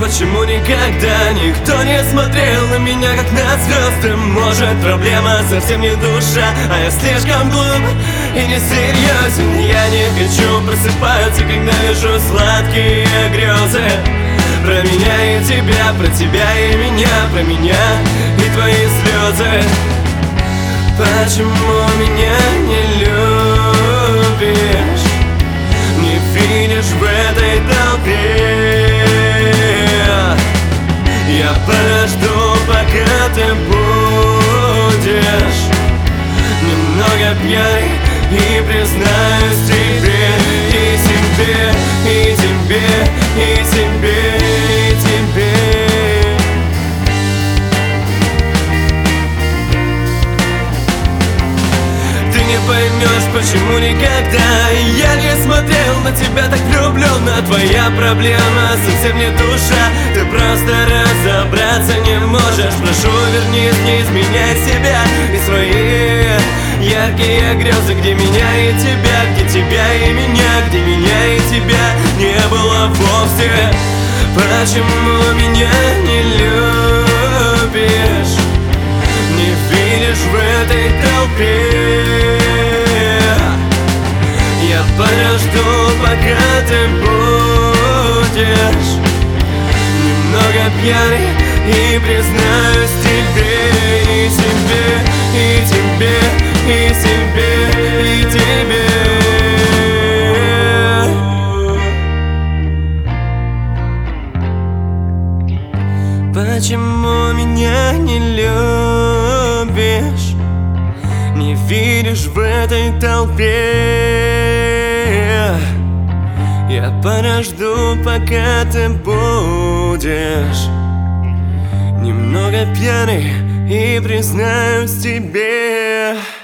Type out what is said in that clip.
почему никогда никто не смотрел на меня как на звезды. Может, проблема совсем не душа, а я слишком глуп и несерьезен. Я не хочу просыпаться, когда вижу сладкие грезы про меня и тебя, про тебя и меня, про меня и твои слезы. Почему меня не любишь, не видишь в этой толпе? Я подожду, пока ты будешь немного пьяный, и признаюсь тебе, и себе, и тебе, и тебе, и тебе. Ты не поймешь, почему никогда я не смотрел на тебя так влюбленно. Твоя проблема совсем не душа, ты просто разобраться не можешь. Прошу, вернись, не изменяй себя и свои яркие грезы, где меня и тебя, где тебя и меня, где меня и тебя не было вовсе. Почему меня не любишь, не видишь в этой толпе? Я подожду, пока ты будешь немного пьяный, и признаюсь тебе, и себе, и тебе, и себе, и тебе. Почему меня не любишь, не видишь в этой толпе? Я подожду, пока ты будешь немного пьяный, и признаюсь тебе.